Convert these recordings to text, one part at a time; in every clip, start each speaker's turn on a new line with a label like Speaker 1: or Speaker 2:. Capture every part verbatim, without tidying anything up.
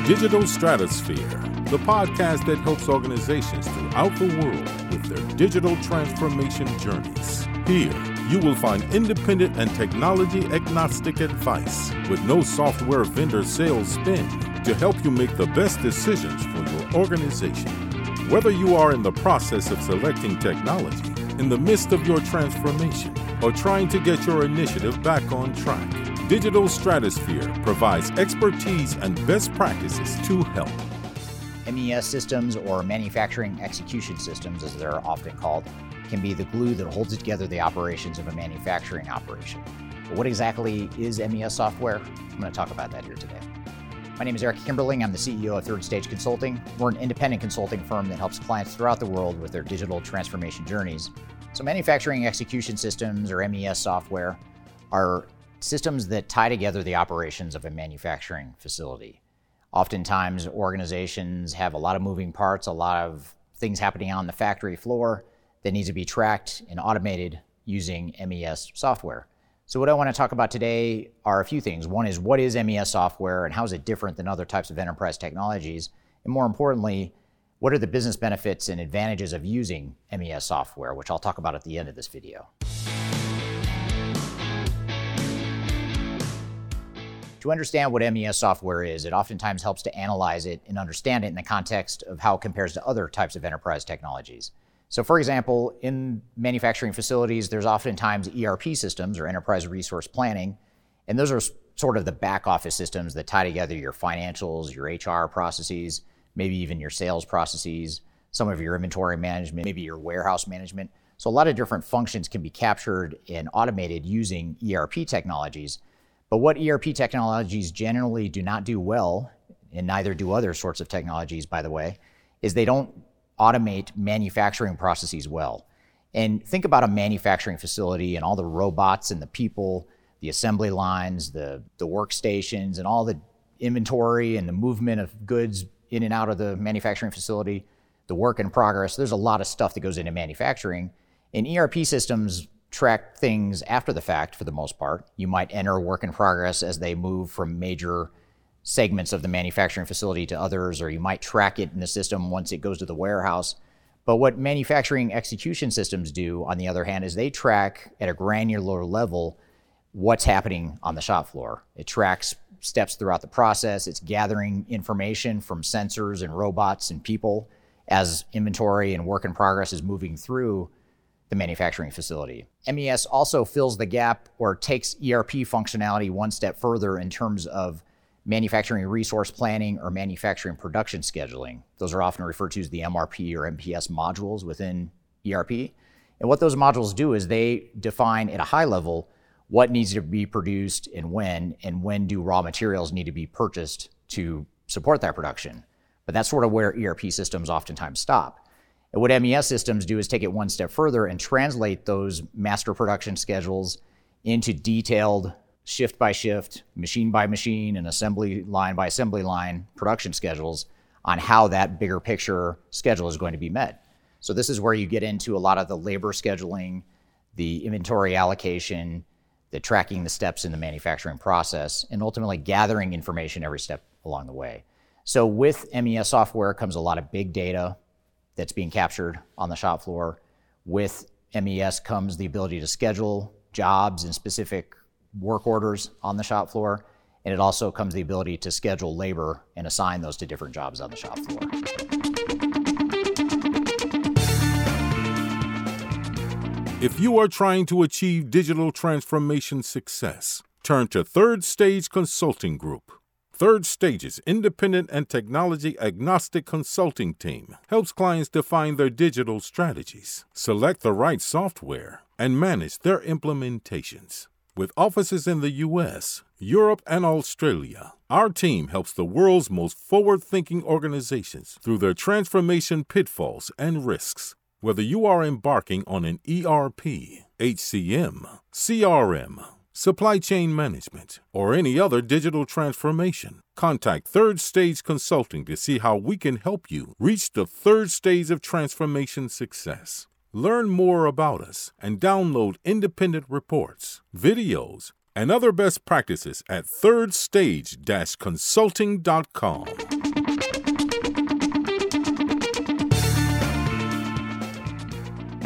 Speaker 1: Digital Stratosphere, the podcast that helps organizations throughout the world with their digital transformation journeys. Here, you will find independent and technology-agnostic advice with no software vendor sales spin to help you make the best decisions for your organization. Whether you are in the process of selecting technology, in the midst of your transformation, or trying to get your initiative back on track, Digital Stratosphere provides expertise and best practices to help.
Speaker 2: M E S systems, or manufacturing execution systems as they're often called, can be the glue that holds together the operations of a manufacturing operation. But what exactly is M E S software? I'm going to talk about that here today. My name is Eric Kimberling. I'm the C E O of Third Stage Consulting. We're an independent consulting firm that helps clients throughout the world with their digital transformation journeys. So manufacturing execution systems, or M E S software, are systems that tie together the operations of a manufacturing facility. Oftentimes, organizations have a lot of moving parts, a lot of things happening on the factory floor that needs to be tracked and automated using M E S software. So what I want to talk about today are a few things. One is, what is M E S software and how is it different than other types of enterprise technologies? And more importantly, what are the business benefits and advantages of using M E S software, which I'll talk about at the end of this video. To understand what M E S software is, it oftentimes helps to analyze it and understand it in the context of how it compares to other types of enterprise technologies. So for example, in manufacturing facilities, there's oftentimes E R P systems, or enterprise resource planning, and those are sort of the back office systems that tie together your financials, your H R processes, maybe even your sales processes, some of your inventory management, maybe your warehouse management. So a lot of different functions can be captured and automated using E R P technologies. But what E R P technologies generally do not do well, and neither do other sorts of technologies, by the way, is they don't automate manufacturing processes well. And think about a manufacturing facility and all the robots and the people, the assembly lines, the, the workstations, and all the inventory and the movement of goods in and out of the manufacturing facility, the work in progress. There's a lot of stuff that goes into manufacturing. And E R P systems track things after the fact for the most part. You might enter work in progress as they move from major segments of the manufacturing facility to others, or you might track it in the system once it goes to the warehouse. But what manufacturing execution systems do, on the other hand, is they track at a granular level what's happening on the shop floor. It tracks steps throughout the process. It's gathering information from sensors and robots and people as inventory and work in progress is moving through the manufacturing facility. M E S also fills the gap, or takes E R P functionality one step further in terms of manufacturing resource planning or manufacturing production scheduling. Those are often referred to as the M R P or M P S modules within E R P. And what those modules do is they define at a high level what needs to be produced and when, and when do raw materials need to be purchased to support that production. But that's sort of where E R P systems oftentimes stop. And what M E S systems do is take it one step further and translate those master production schedules into detailed shift by shift, machine by machine, and assembly line by assembly line production schedules on how that bigger picture schedule is going to be met. So this is where you get into a lot of the labor scheduling, the inventory allocation, the tracking the steps in the manufacturing process, and ultimately gathering information every step along the way. So with M E S software comes a lot of big data that's being captured on the shop floor. With M E S comes the ability to schedule jobs and specific work orders on the shop floor, and it also comes the ability to schedule labor and assign those to different jobs on the shop floor.
Speaker 1: If you are trying to achieve digital transformation success, turn to Third Stage Consulting Group. Third Stage's independent and technology-agnostic consulting team helps clients define their digital strategies, select the right software, and manage their implementations. With offices in the U S, Europe, and Australia, our team helps the world's most forward-thinking organizations through their transformation pitfalls and risks. Whether you are embarking on an E R P, H C M, C R M, supply chain management, or any other digital transformation, contact Third Stage Consulting to see how we can help you reach the third stage of transformation success. Learn more about us and download independent reports, videos, and other best practices at third stage dash consulting dot com.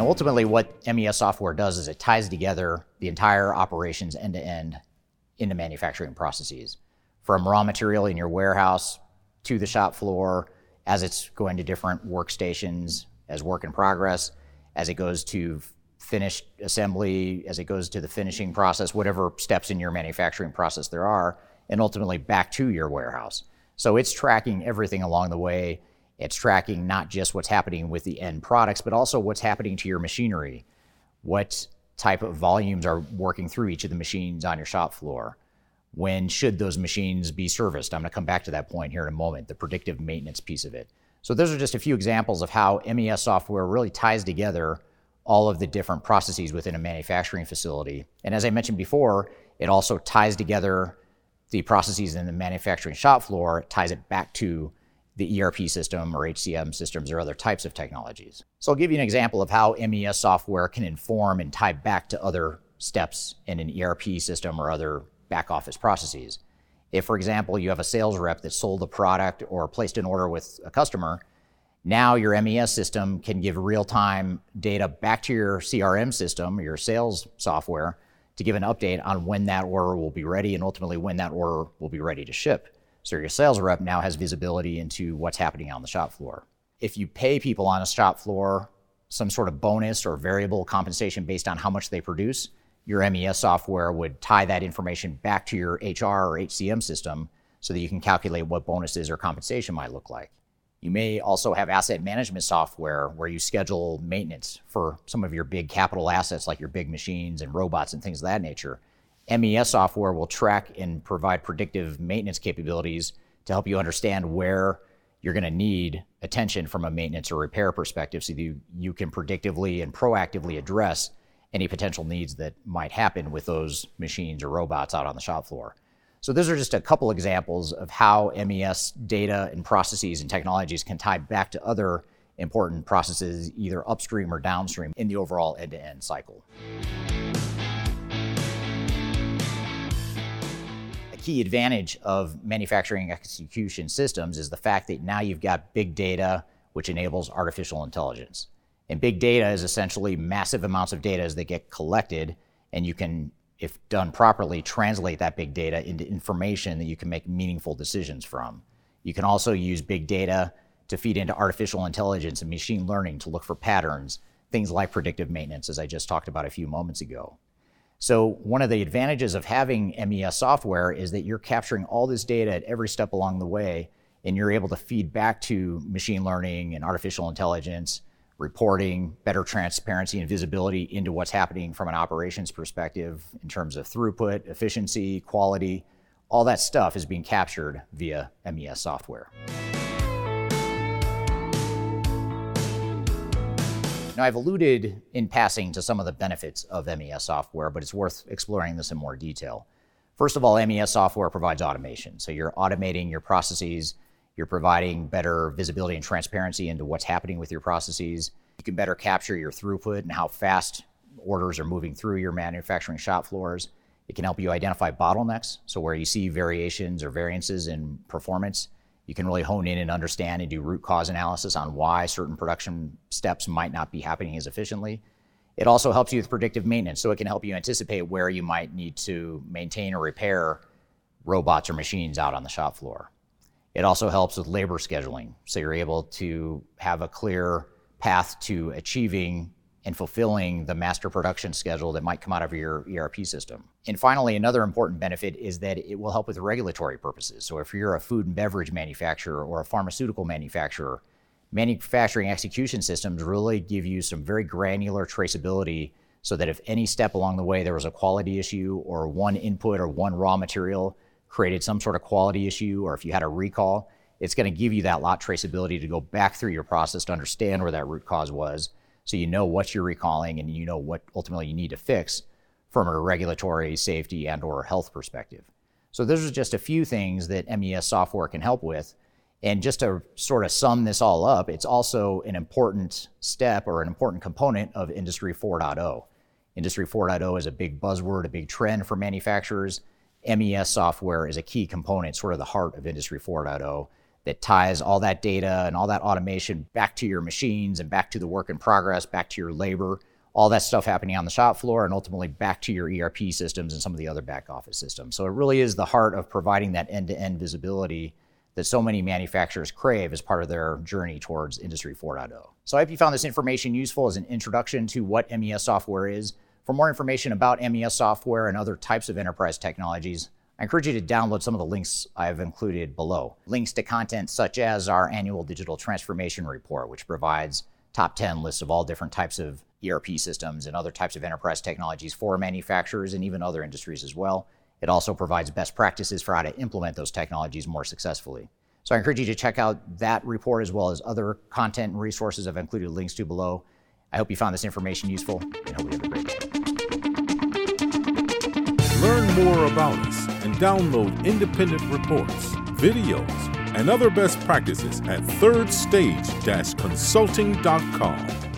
Speaker 2: Now, ultimately, what M E S software does is it ties together the entire operations end-to-end into manufacturing processes, from raw material in your warehouse to the shop floor, as it's going to different workstations as work in progress, as it goes to finished assembly, as it goes to the finishing process, whatever steps in your manufacturing process there are, and ultimately back to your warehouse. So it's tracking everything along the way. It's tracking not just what's happening with the end products, but also what's happening to your machinery. What type of volumes are working through each of the machines on your shop floor? When should those machines be serviced? I'm going to come back to that point here in a moment, the predictive maintenance piece of it. So those are just a few examples of how M E S software really ties together all of the different processes within a manufacturing facility. And as I mentioned before, it also ties together the processes in the manufacturing shop floor, it ties it back to the E R P system or H C M systems or other types of technologies. So I'll give you an example of how M E S software can inform and tie back to other steps in an E R P system or other back office processes. If, for example, you have a sales rep that sold a product or placed an order with a customer, now your M E S system can give real-time data back to your C R M system, your sales software, to give an update on when that order will be ready and ultimately when that order will be ready to ship. So your sales rep now has visibility into what's happening on the shop floor. If you pay people on a shop floor some sort of bonus or variable compensation based on how much they produce, your M E S software would tie that information back to your H R or H C M system so that you can calculate what bonuses or compensation might look like. You may also have asset management software where you schedule maintenance for some of your big capital assets like your big machines and robots and things of that nature. M E S software will track and provide predictive maintenance capabilities to help you understand where you're going to need attention from a maintenance or repair perspective so that you, you can predictively and proactively address any potential needs that might happen with those machines or robots out on the shop floor. So those are just a couple examples of how M E S data and processes and technologies can tie back to other important processes, either upstream or downstream in the overall end-to-end cycle. A key advantage of manufacturing execution systems is the fact that now you've got big data, which enables artificial intelligence. And big data is essentially massive amounts of data that get collected, and you can, if done properly, translate that big data into information that you can make meaningful decisions from. You can also use big data to feed into artificial intelligence and machine learning to look for patterns, things like predictive maintenance, as I just talked about a few moments ago. So one of the advantages of having M E S software is that you're capturing all this data at every step along the way, and you're able to feed back to machine learning and artificial intelligence, reporting, better transparency and visibility into what's happening from an operations perspective in terms of throughput, efficiency, quality. All that stuff is being captured via M E S software. Now, I've alluded in passing to some of the benefits of M E S software, but it's worth exploring this in more detail. First of all, M E S software provides automation. So you're automating your processes. You're providing better visibility and transparency into what's happening with your processes. You can better capture your throughput and how fast orders are moving through your manufacturing shop floors. It can help you identify bottlenecks. So where you see variations or variances in performance, you can really hone in and understand and do root cause analysis on why certain production steps might not be happening as efficiently. It also helps you with predictive maintenance. So it can help you anticipate where you might need to maintain or repair robots or machines out on the shop floor. It also helps with labor scheduling, so you're able to have a clear path to achieving and fulfilling the master production schedule that might come out of your E R P system. And finally, another important benefit is that it will help with regulatory purposes. So if you're a food and beverage manufacturer or a pharmaceutical manufacturer, manufacturing execution systems really give you some very granular traceability so that if any step along the way there was a quality issue or one input or one raw material created some sort of quality issue, or if you had a recall, it's going to give you that lot traceability to go back through your process to understand where that root cause was, so you know what you're recalling and you know what ultimately you need to fix from a regulatory, safety, and or health perspective. So those are just a few things that M E S software can help with. And just to sort of sum this all up, it's also an important step or an important component of Industry four point oh. Industry four point oh is a big buzzword, a big trend for manufacturers. M E S software is a key component, sort of the heart of Industry four point oh, that ties all that data and all that automation back to your machines and back to the work in progress, back to your labor, all that stuff happening on the shop floor, and ultimately back to your E R P systems and some of the other back office systems. So it really is the heart of providing that end-to-end visibility that so many manufacturers crave as part of their journey towards Industry four point oh. So I hope you found this information useful as an introduction to what M E S software is. For more information about M E S software and other types of enterprise technologies, I encourage you to download some of the links I've included below. Links to content such as our annual digital transformation report, which provides top ten lists of all different types of E R P systems and other types of enterprise technologies for manufacturers and even other industries as well. It also provides best practices for how to implement those technologies more successfully. So I encourage you to check out that report as well as other content and resources I've included links to below. I hope you found this information useful and hope you have a great day.
Speaker 1: Learn more about us and download independent reports, videos, and other best practices at third stage dash consulting dot com.